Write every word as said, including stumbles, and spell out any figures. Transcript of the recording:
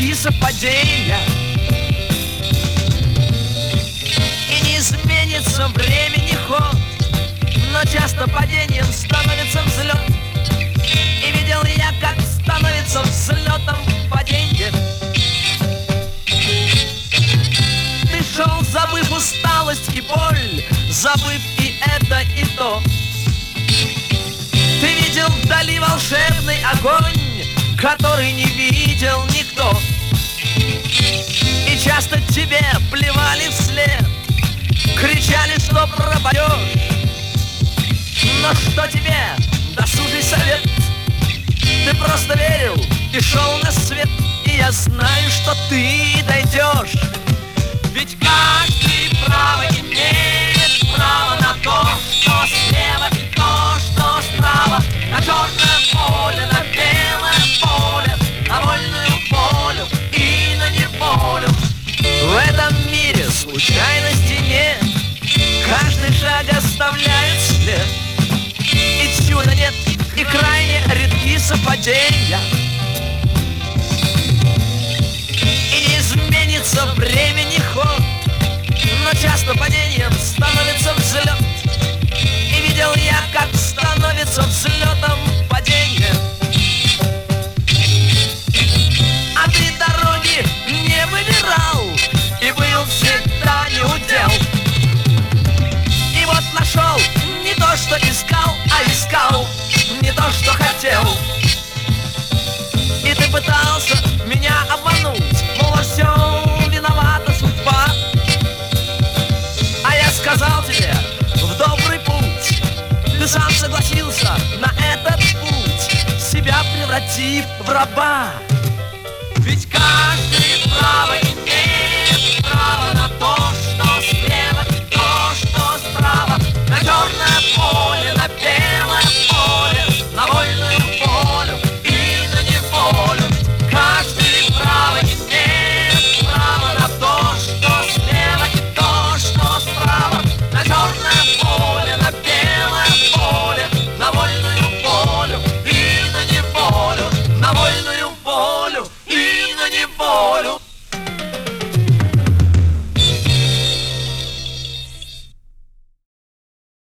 редки совпадения, и не изменится времени ход, но часто падением становится взлет. И видел я, как становится взлетом падение. Ты шел, забыв усталость и боль, забыв и это, и то. Ты видел вдали волшебный огонь, который не видел никто. И часто тебе плевали вслед, кричали, что пропадешь. Но что тебе досужий совет? Ты просто верил и шел на свет. И я знаю, что ты дойдешь. Ведь каждый право имеет право на то, что слева, и то, что справа. На черное поле, на белое поле, на вольную волю и на неволю. В этом мире случайности нет, каждый шаг оставляет след. И чуда нет, и крайне редки совпадения, и не изменится времени ход, но часто падением становится взлет. И видел я, как становится взлетом падение. А ты дороги не выбирал и был всегда неудел. И вот нашел не то, что искал, а искал не то, что хотел. И ты пытался меня обмануть, мол, во всем виновата судьба. А я сказал тебе в добрый путь, ты сам согласился на этот путь, себя превратив в раба. Ведь каждый право